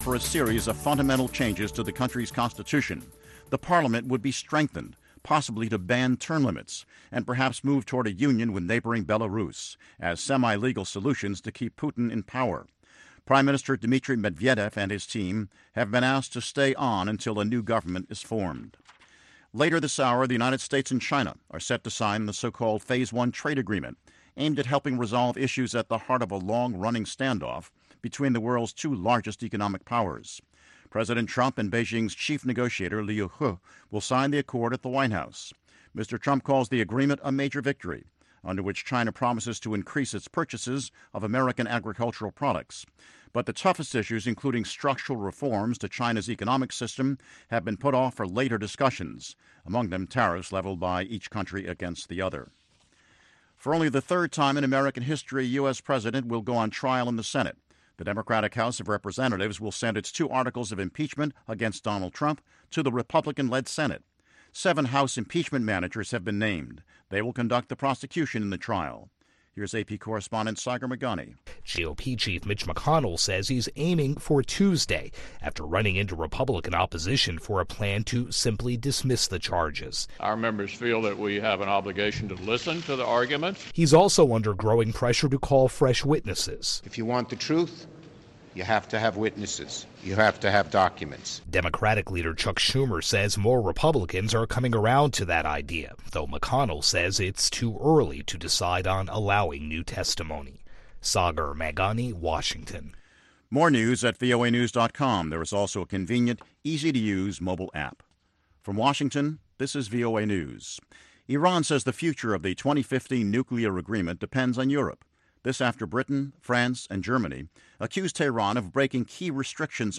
for a series of fundamental changes to the country's constitution. The parliament would be strengthened, possibly to ban term limits, and perhaps move toward a union with neighboring Belarus as semi-legal solutions to keep Putin in power. Prime Minister Dmitry Medvedev and his team have been asked to stay on until a new government is formed. Later this hour, the United States and China are set to sign the so-called Phase 1 trade agreement, aimed at helping resolve issues at the heart of a long-running standoff between the world's two largest economic powers. President Trump and Beijing's chief negotiator Liu He will sign the accord at the White House. Mr. Trump calls the agreement a major victory, under which China promises to increase its purchases of American agricultural products. But the toughest issues, including structural reforms to China's economic system, have been put off for later discussions, among them tariffs leveled by each country against the other. For only the third time in American history, a U.S. president will go on trial in the Senate. The Democratic House of Representatives will send its 2 articles of impeachment against Donald Trump to the Republican-led Senate. 7 House impeachment managers have been named. They will conduct the prosecution in the trial. Here's AP correspondent Sagar Magani. GOP Chief Mitch McConnell says he's aiming for Tuesday after running into Republican opposition for a plan to simply dismiss the charges. Our members feel that we have an obligation to listen to the arguments. He's also under growing pressure to call fresh witnesses. If you want the truth, you have to have witnesses. You have to have documents. Democratic leader Chuck Schumer says more Republicans are coming around to that idea, though McConnell says it's too early to decide on allowing new testimony. Sagar Magani, Washington. More news at voanews.com. There is also a convenient, easy-to-use mobile app. From Washington, this is VOA News. Iran says the future of the 2015 nuclear agreement depends on Europe. This after Britain, France, and Germany accused Tehran of breaking key restrictions